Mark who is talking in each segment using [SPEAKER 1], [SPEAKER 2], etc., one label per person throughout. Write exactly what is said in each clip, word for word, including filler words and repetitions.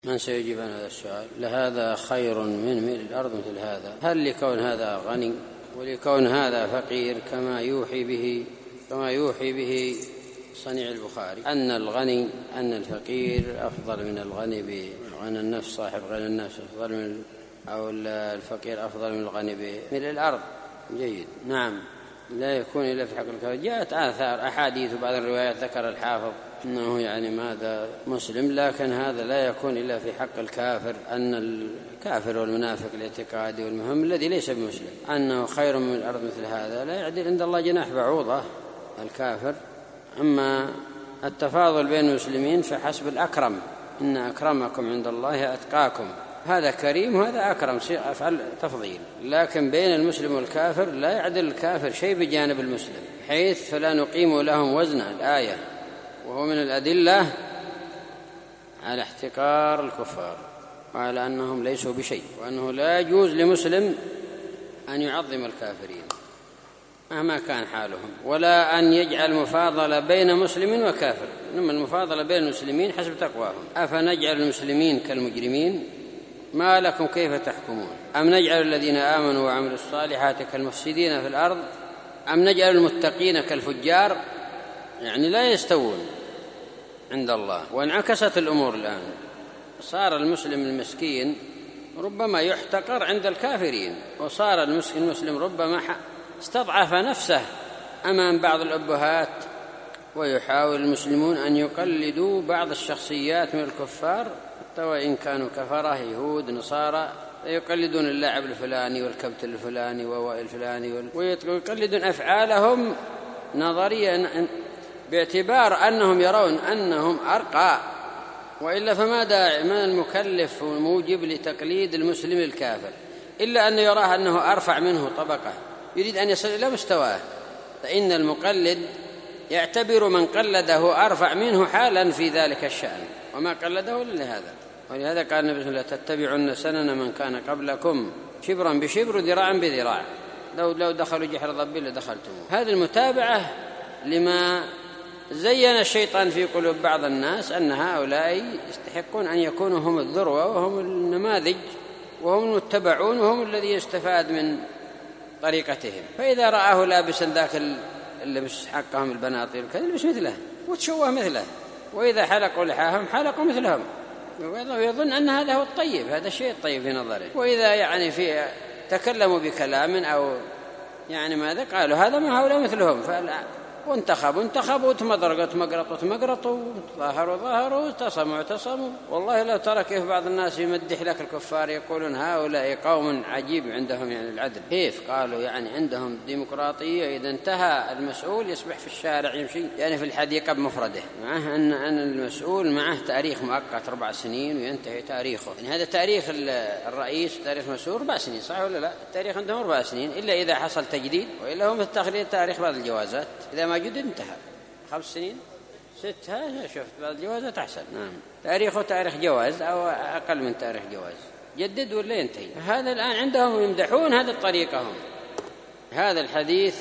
[SPEAKER 1] من سيجيب عن هذا السؤال؟ لهذا خير من ملء الأرض مثل هذا. هل لكون هذا غني ولكون هذا فقير كما يوحي به كما يوحي به صنيع البخاري أن الغني أن الفقير أفضل من الغني بغنى النفس، صاحب غنى النفس أفضل من أو الفقير أفضل من الغني بملء الأرض. جيد. نعم، لا يكون إلا في حق الكافر. جاءت آثار أحاديث وبعض الروايات ذكر الحافظ أنه يعني ماذا مسلم، لكن هذا لا يكون إلا في حق الكافر، أن الكافر والمنافق الاعتقادي والمهم الذي ليس بمسلم أنه خير من الأرض مثل هذا لا يعدل عند الله جناح بعوضة الكافر. أما التفاضل بين المسلمين فحسب الأكرم، إن أكرمكم عند الله أتقاكم، هذا كريم وهذا أكرم، أفعل تفضيل. لكن بين المسلم والكافر لا يعدل الكافر شيء بجانب المسلم، حيث فلا نقيم لهم وزنا الآية، وهو من الأدلة على احتقار الكفار وعلى أنهم ليسوا بشيء، وأنه لا يجوز لمسلم أن يعظم الكافرين مهما كان حالهم، ولا أن يجعل مفاضلة بين مسلم وكافر، إنما المفاضلة بين المسلمين حسب تقواهم. أفنجعل المسلمين كالمجرمين ما لكم كيف تحكمون؟ أم نجعل الذين آمنوا وعملوا الصالحات كالمفسدين في الأرض أم نجعل المتقين كالفجار؟ يعني لا يستوون عند الله. وانعكست الأمور الآن، صار المسلم المسكين ربما يحتقر عند الكافرين، وصار المسلم ربما استضعف نفسه أمام بعض الأبهات، ويحاول المسلمون أن يقلدوا بعض الشخصيات من الكفار حتى وإن كانوا كفرة يهود نصارى، يقلدون اللاعب الفلاني والكبت الفلاني ووائل الفلاني، ويقلدون أفعالهم نظريا باعتبار أنهم يرون أنهم أرقى، وإلا فما داعي من المكلف والموجب لتقليد المسلم الكافر إلا أن يراه أنه أرفع منه طبقة، يريد أن يصل إلى مستواه، فإن المقلد يعتبر من قلده أرفع منه حالا في ذلك الشأن، وما قلده إلا لهذا. ولهذا قال النبي صلى الله عليه وسلم: تتبعن سنن من كان قبلكم شبرا بشبر ذراعا بذراع، لو لو دخلوا جحر ضب لدخلتموه. هذه المتابعة لما زين الشيطان في قلوب بعض الناس أن هؤلاء يستحقون أن يكونوا هم الذروة وهم النماذج وهم المتبعون وهم الذي يستفاد من طريقتهم. فإذا رآه لابسا ذاك اللبس حقهم البناطيل كذا يلبس مثله وتشوه مثله، وإذا حلقوا لحاهم حلقوا مثلهم، ويظن أن هذا هو الطيب، هذا الشيء الطيب في نظره. وإذا يعني في تكلموا بكلام أو يعني ماذا قالوا هذا ما هؤلاء مثلهم، فلا وانتخبوا انتخبوا وتمضرقوا تمقرطوا تمقرطوا ظاهروا ظاهروا تصموا تصموا. والله لو ترى كيف بعض الناس يمدح لك الكفار يقولون هؤلاء قوم عجيب عندهم يعني العدل. كيف؟ قالوا يعني عندهم ديمقراطية، إذا انتهى المسؤول يصبح في الشارع يمشي يعني في الحديقة بمفرده، معه أن أن المسؤول معه تاريخ مؤقت أربع سنين وينتهي تاريخه. يعني هذا تاريخ الرئيس تاريخ مسؤول أربع سنين، صح ولا لا؟ التاريخ عندهم أربع سنين إلا إذا حصل تجديد، وإلا هم تخليد تاريخ بعض الجوازات إذا ما جد انتهى خمس سنين ست، ها شفت بعض الجوازات أحسن. نعم، تاريخه تاريخ جواز أو أقل من تاريخ جواز، جدد ولا ينتهي. هذا الآن عندهم يمدحون هذه الطريقة هم. هذا الحديث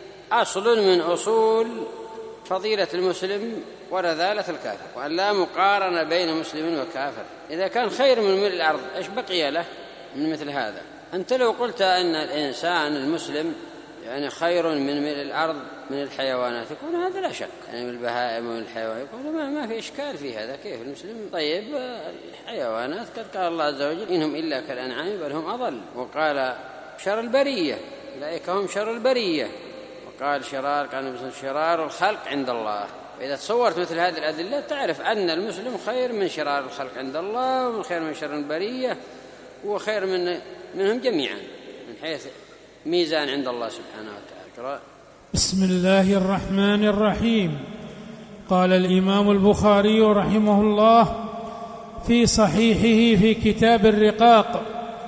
[SPEAKER 1] أصل من أصول فضيلة المسلم ورذالة الكافر، وأن لا مقارنة بين مسلم وكافر. إذا كان خير من ملء الأرض إيش بقي له من مثل هذا؟ أنت لو قلت أن الإنسان المسلم يعني خير من ملء الأرض من الحيوانات يقول هذا لا شك، يعني من البهائم ومن الحيوان يقول ما, ما في إشكال في هذا، كيف المسلم؟ طيب الحيوانات قد قال الله عز وجل إنهم إلا كالأنعام بل هم أضل، وقال شر البرية أولئك هم شر البرية، وقال شرار كان شرار الخلق عند الله. إذا تصورت مثل هذه الأدلة تعرف أن المسلم خير من شرار الخلق عند الله، ومن خير من شر البرية، وخير من منهم جميعا من حيث ميزان عند الله سبحانه وتعالى.
[SPEAKER 2] بسم الله الرحمن الرحيم. قال الإمام البخاري رحمه الله في صحيحه في كتاب الرقاق: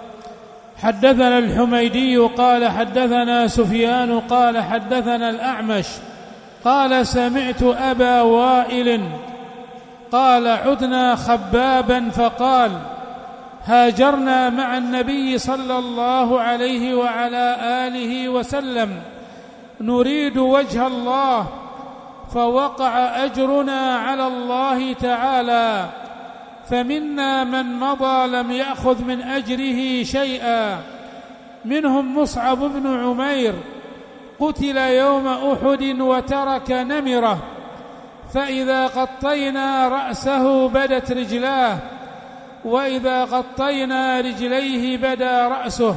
[SPEAKER 2] حدثنا الحميدي قال حدثنا سفيان قال حدثنا الأعمش قال سمعت أبا وائل قال عدنا خبابا فقال: هاجرنا مع النبي صلى الله عليه وعلى آله وسلم نريد وجه الله، فوقع أجرنا على الله تعالى، فمنا من مضى لم يأخذ من أجره شيئا، منهم مصعب بن عمير قتل يوم أحد وترك نمرة، فإذا غطينا رأسه بدت رجلاه، وإذا غطينا رجليه بدا رأسه،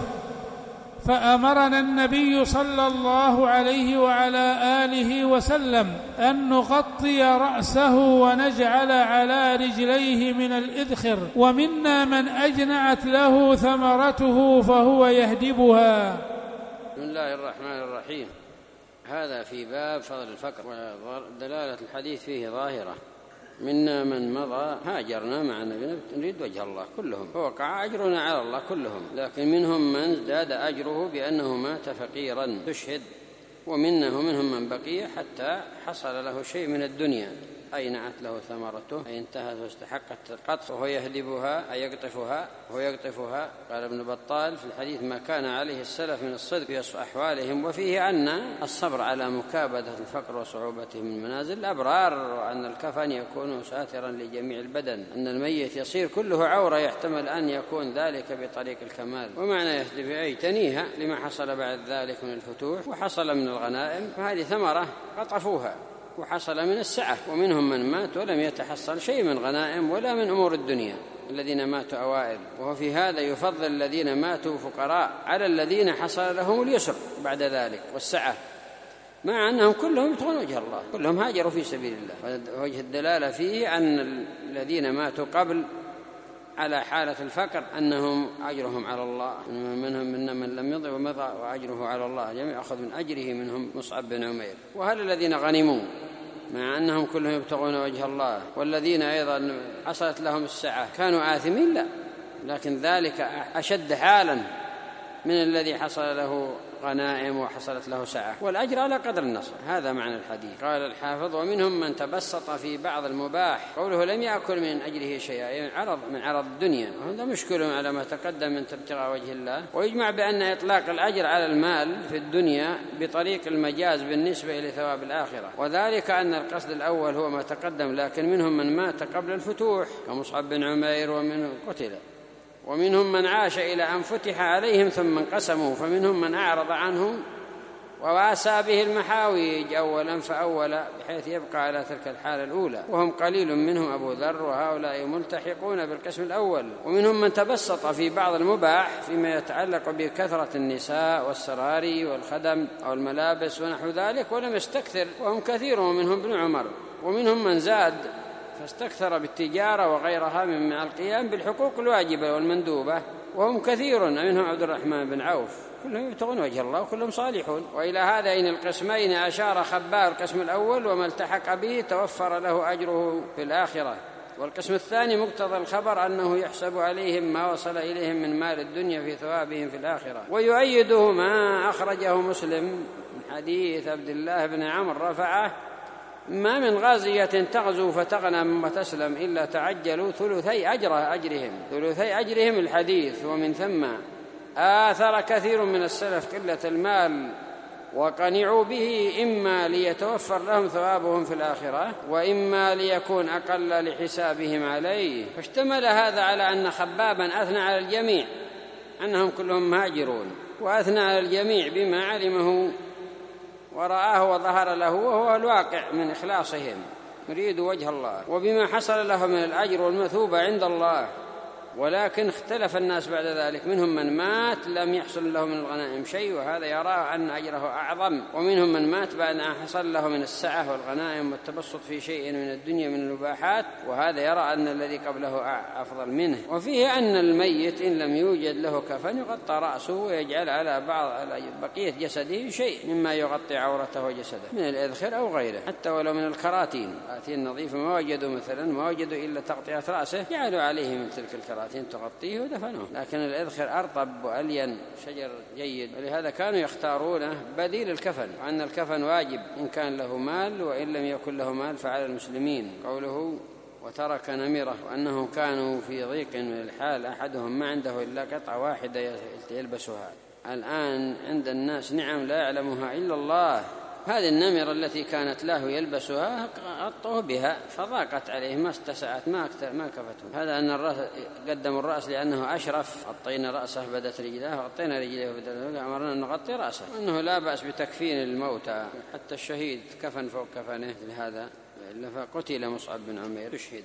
[SPEAKER 2] فأمرنا النبي صلى الله عليه وعلى آله وسلم أن نغطي رأسه ونجعل على رجليه من الإذخر، ومنا من أجنعت له ثمرته فهو يهدبها.
[SPEAKER 1] بسم الله الرحمن الرحيم. هذا في باب فضل الفقر، ودلالة الحديث فيه ظاهرة. منا من مضى هاجرنا مع النبي نريد وجه الله كلهم، فوقع أجرنا على الله كلهم، لكن منهم من ازداد أجره بأنه مات فقيرا تشهد، ومنه منهم من بقي حتى حصل له شيء من الدنيا، أي نعت له ثمرته، أي انتهت واستحقت القطف، وهو يهدبها أي يقطفها، وهو يقطفها. قال ابن بطال في الحديث: ما كان عليه السلف من الصدق في أحوالهم، وفيه أن الصبر على مكابدة الفقر وصعوبته من المنازل الأبرار، وأن الكفن يكون ساترا لجميع البدن، أن الميت يصير كله عورة، يحتمل أن يكون ذلك بطريق الكمال. ومعنى يهدب أي تنيها لما حصل بعد ذلك من الفتوح وحصل من الغنائم، فهذه ثمرة قطفوها، وحصل من السعة. ومنهم من مات ولم يتحصل شيء من غنائم ولا من أمور الدنيا، الذين ماتوا أوائل. وهو في هذا يفضل الذين ماتوا فقراء على الذين حصل لهم اليسر بعد ذلك والسعة، مع أنهم كلهم يبتغون وجه الله، كلهم هاجروا في سبيل الله. وجه الدلالة فيه أن الذين ماتوا قبل على حالة الفقر أنهم أجرهم على الله، منهم من من لم يضع ومضى وأجره على الله، جميع أخذ من أجره، منهم مصعب بن عمير. وهل الذين غنموا مع أنهم كلهم يبتغون وجه الله، والذين أيضا حصلت لهم السعة كانوا آثمين؟ لا، لكن ذلك أشد حالا من الذي حصل له غنائم وحصلت له سعة، والأجر على قدر النصر. هذا معنى الحديث. قال الحافظ: ومنهم من تبسط في بعض المباح، قوله لم يأكل من أجره شيئا، يعني عرض من عرض الدنيا، وهذا مشكل على ما تقدم من ابتغاء وجه الله. ويجمع بأن إطلاق الأجر على المال في الدنيا بطريق المجاز بالنسبة إلى ثواب الآخرة، وذلك أن القصد الأول هو ما تقدم، لكن منهم من مات قبل الفتوح كمصعب بن عمير ومنهم قتل، ومنهم من عاش إلى أن فتح عليهم ثم انقسموا، فمنهم من أعرض عنه وواسى به المحاويج أولا فأولا، بحيث يبقى على تلك الحالة الأولى، وهم قليل منهم أبو ذر، وهؤلاء ملتحقون بالقسم الأول. ومنهم من تبسط في بعض المباح فيما يتعلق بكثرة النساء والسراري والخدم أو الملابس ونحو ذلك، ولم يستكثر، وهم كثير، ومنهم ابن عمر. ومنهم من زاد فاستكثر بالتجارة وغيرها من القيام بالحقوق الواجبة والمندوبة، وهم كثير، منهم عبد الرحمن بن عوف، كلهم يبتغون وجه الله وكلهم صالحون. وإلى هذين القسمين أشار خبار القسم الأول، وما التحق به توفر له أجره في الآخرة. والقسم الثاني مقتضى الخبر أنه يحسب عليهم ما وصل إليهم من مال الدنيا في ثوابهم في الآخرة. ويؤيده ما أخرجه مسلم من حديث عبد الله بن عمرو رفعه: ما من غازية تغزو فتغنم وتسلم إلا تعجلوا ثلثي أجره أجرهم ثلثي أجرهم الحديث. ومن ثم آثر كثير من السلف قلة المال وقنعوا به، إما ليتوفر لهم ثوابهم في الآخرة، وإما ليكون أقل لحسابهم عليه. فاشتمل هذا على أن خبابا أثنى على الجميع أنهم كلهم مهاجرون، وأثنى على الجميع بما علمه ورآه وظهر له، وهو الواقع من إخلاصهم يريد وجه الله، وبما حصل له من الأجر والمثوبة عند الله. ولكن اختلف الناس بعد ذلك، منهم من مات لم يحصل له من الغنائم شيء، وهذا يرى أن أجره أعظم، ومنهم من مات بعد أن حصل له من السعة والغنائم والتبسط في شيء من الدنيا من المباحات، وهذا يرى أن الذي قبله أفضل منه. وفيه أن الميت إن لم يوجد له كفن يغطى رأسه ويجعل على بعض على بقية جسده شيء مما يغطي عورته وجسده من الإذخر أو غيره، حتى ولو من الكراتين كراتين نظيفة ما وجدوا مثلا ما وجدوا إلا تغطية رأسه، جعلوا عليه من تلك الكراتين تغطيه ودفنوه. لكن الإذخر أرطب وألين، شجر جيد، ولهذا كانوا يختارونه بديل الكفن، وأن الكفن واجب إن كان له مال، وإن لم يكن له مال فعلى المسلمين. قوله وترك نمرة، وأنهم كانوا في ضيق من الحال، أحدهم ما عنده إلا قطعة واحدة يلبسها. الآن عند الناس نعم لا يعلمها إلا الله، هذه النمرة التي كانت له يلبسها غطوه بها فضاقت عليه ما استسعت ما ما كفته. هذا أن الرأس قدموا الرأس لأنه أشرف، غطينا رأسه بدت رجلاه، غطينا رجليه بدت رجلاه، أمرنا أن نغطي رأسه، أنه لا بأس بتكفين الموتى، حتى الشهيد كفن فوق كفنه لهذا. فقتل مصعب بن عمير استشهد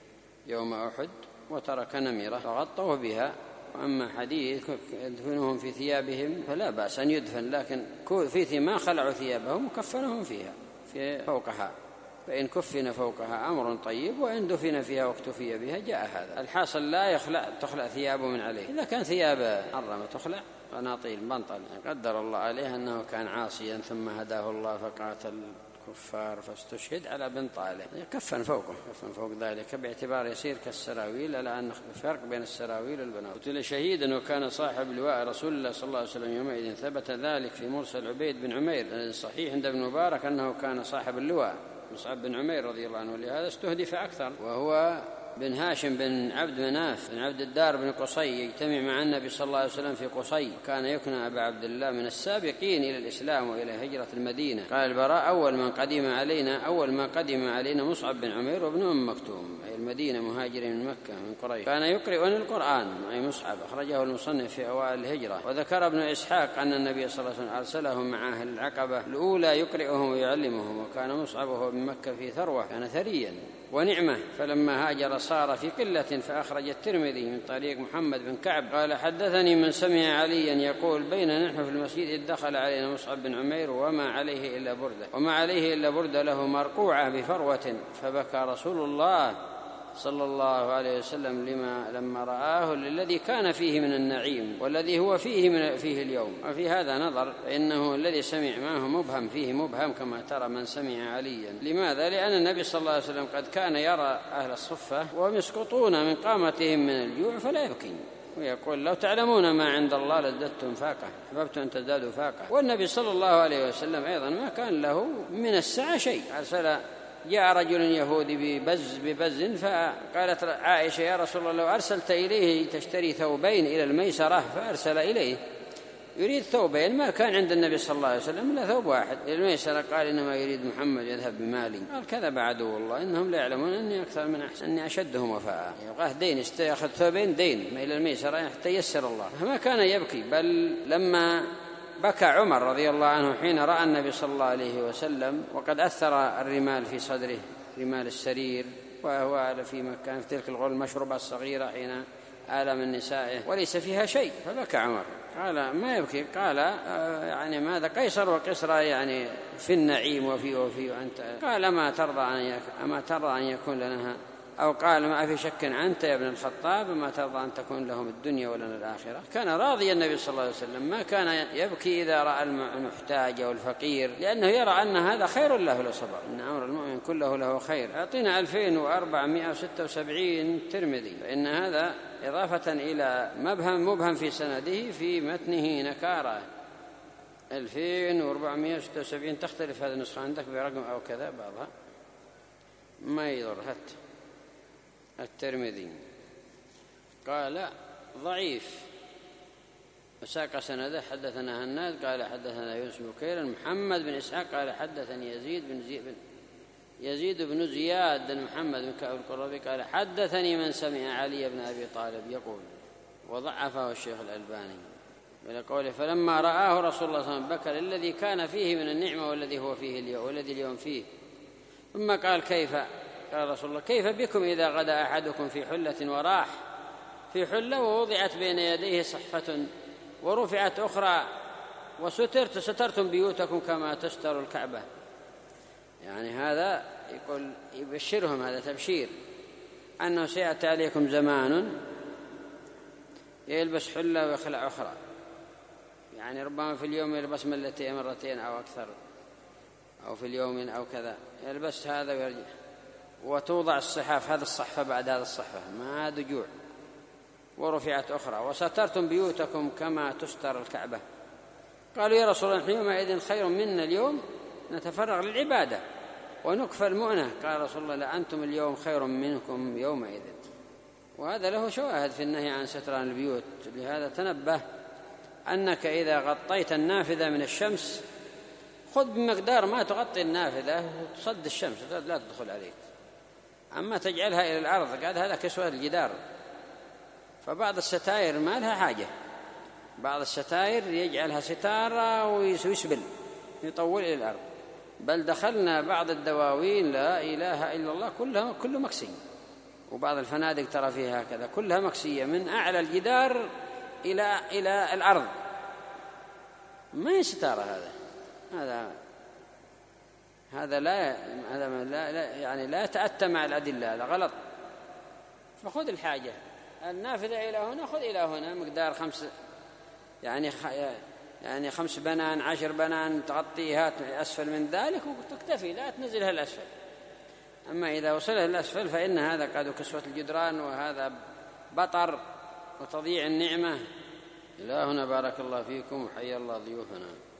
[SPEAKER 1] يوم أحد وترك نمرة فغطوه بها. وأما حديث يدفنهم في ثيابهم فلا بأس أن يدفن، لكن في ما خلعوا ثيابهم وكفنهم فيها في فوقها، فإن كفن فوقها أمر طيب، وإن دفن فيها واكتفي بها جاء هذا. الحاصل لا يخلع تخلع ثيابه من عليه، إذا كان ثياب حرمة تخلع قناطيل بنطل، قدر الله عليه أنه كان عاصيا ثم هداه الله فقاتل كفار فاستشهد على بنطاله، كفن فوقه كفن فوق ذلك باعتبار يسير كالسراويل، ألا أن فرق بين السراويل والبناط. قتل شهيدا وكان صاحب لواء رسول الله صلى الله عليه وسلم يومئذ، ثبت ذلك في مرسل عبيد بن عمير صحيح عند ابن مبارك أنه كان صاحب اللواء مصعب بن عمير رضي الله عنه، ولهذا استهدف أكثر. وهو بن هاشم بن عبد مناف بن عبد الدار بن قصي، يجتمع مع النبي صلى الله عليه وسلم في قصي، كان يكنى أبا عبد الله، من السابقين إلى الإسلام وإلى هجرة المدينة. قال البراء أول من قدم علينا أول ما قدم علينا مصعب بن عمير وابن أم مكتوم، أي المدينة مهاجرين من مكة من قريش، كان يقرئون القرآن أي مصعب، أخرجه المصنف في أوائل الهجرة. وذكر ابن إسحاق أن النبي صلى الله عليه وسلم أرسلهم مع أهل العقبة الأولى يقرئهم ويعلمهم، وكان مصعب وهو من مكة في ثروة، كان ثريا ونعمة. فلما هاجر صار في قلة، فأخرج الترمذي من طريق محمد بن كعب قال حدثني من سمع عليا يقول بين نحن في المسجد إذ دخل علينا مصعب بن عمير وما عليه إلا بردة وما عليه إلا بردة له مرقوعة بفروة، فبكى رسول الله صلى الله عليه وسلم لما لما رآه الذي كان فيه من النعيم والذي هو فيه من فيه اليوم. وفي هذا نظر، فإنه الذي سمع معه مبهم فيه مبهم كما ترى من سمع عليا. لماذا؟ لأن النبي صلى الله عليه وسلم قد كان يرى أهل الصفة وهم يسقطون من قامتهم من الجوع فلا يبكي، ويقول لو تعلمون ما عند الله لازددتم فاقة، أحببت أن تزدادوا فاقة. والنبي صلى الله عليه وسلم أيضا ما كان له من السعة شيء. أرسل جاء رجل يهودي ببز ببز فقالت عائشة يا رسول الله لو أرسلت إليه تشتري ثوبين إلى الميسرة، فأرسل إليه يريد ثوبين، ما كان عند النبي صلى الله عليه وسلم إلا ثوب واحد إلى الميسرة، قال إنما يريد محمد يذهب بمالي. قال كذب عدو الله، إنهم لا يعلمون أني أكثر من أحسن، أني أشدهم وفاء. يبغاه دين يأخذ ثوبين دين ما إلى الميسرة حتى يسر الله، ما كان يبكي. بل لما بكى عمر رضي الله عنه حين رأى النبي صلى الله عليه وسلم وقد أثر الرمال في صدره، رمال السرير، وهو في مكان في تلك الغرفة المشروبة الصغيرة حين آلم من نسائه وليس فيها شيء، فبكى عمر. قال ما يبكي؟ قال آه يعني ماذا قيصر وكسرى يعني في النعيم وفي وفي وأنت. قال ما ترضى أن أما ترضى أن يكون لنا، أو قال ما في شك أنت يا ابن الخطاب ما ترضى أن تكون لهم الدنيا ولنا الآخرة. كان راضي النبي صلى الله عليه وسلم، ما كان يبكي إذا رأى المحتاج أو الفقير، لأنه يرى أن هذا خير له لو صبر، إن أمر المؤمن كله له خير. أعطينا ألفين وأربعمائة وستة وسبعين ترمذي، فإن هذا إضافة إلى مبهم مبهم في سنده في متنه نكارة. ألفين وأربعمائة وستة وسبعين تختلف هذه النسخة عندك برقم أو كذا بعضها ما يضر. حتى الترمذي قال ضعيف وساق سنده حدثنا هناد قال حدثنا يونس بن بكير محمد بن إسحاق قال حدثني يزيد بن زي بن يزيد بن زياد بن محمد بن كعب القرظي قال حدثني من سمع علي بن أبي طالب يقول، وضعفه الشيخ الألباني بل قوله فلما رآه رسول الله صلى الله عليه وسلم بكى الذي كان فيه من النعمة والذي هو فيه اليوم والذي اليوم فيه. ثم قال كيف؟ قال رسول الله كيف بكم إذا غدا أحدكم في حلة وراح في حلة ووضعت بين يديه صحفة ورفعت أخرى وسترت سترتم بيوتكم كما تستر الكعبة. يعني هذا يقول يبشرهم، هذا تبشير أنه سيأتي عليكم زمان يلبس حلة ويخلع أخرى، يعني ربما في اليوم يلبس ملتين مرتين أو أكثر، أو في اليوم أو كذا يلبس هذا ويرجع، وتوضع الصحاف هذا الصحفة بعد هذا الصحفة ما دجوع، ورفعت أخرى وسترتم بيوتكم كما تستر الكعبة. قالوا يا رسول الله يومئذ خير منا اليوم نتفرغ للعبادة ونكفى المؤنة. قال رسول الله لأنتم اليوم خير منكم يومئذ. وهذا له شواهد في النهي عن ستران البيوت. لهذا تنبه أنك إذا غطيت النافذة من الشمس خذ بمقدار ما تغطي النافذة وتصد الشمس لا تدخل عليك. أما تجعلها إلى الأرض قال هذا كسوة الجدار. فبعض الستائر ما لها حاجة، بعض الستائر يجعلها ستارة ويسبل يطول إلى الأرض. بل دخلنا بعض الدواوين لا إله إلا الله كلها كله مكسي، وبعض الفنادق ترى فيها هكذا كلها مكسية من أعلى الجدار إلى إلى الأرض، ما هي ستارة. هذا هذا هذا لا هذا لا, لا يعني لا يتأتى مع الأدلة، هذا غلط. فخذ الحاجة النافذة إلى هنا، خذ إلى هنا مقدار خمس يعني خ... يعني خمس بنان عشر بنان تغطيها أسفل من ذلك وتكتفي، لا تنزلها الأسفل. أما إذا وصلها الأسفل فإن هذا قد كسوة الجدران، وهذا بطر وتضييع النعمة. إلهنا بارك الله فيكم وحيا الله ضيوفنا.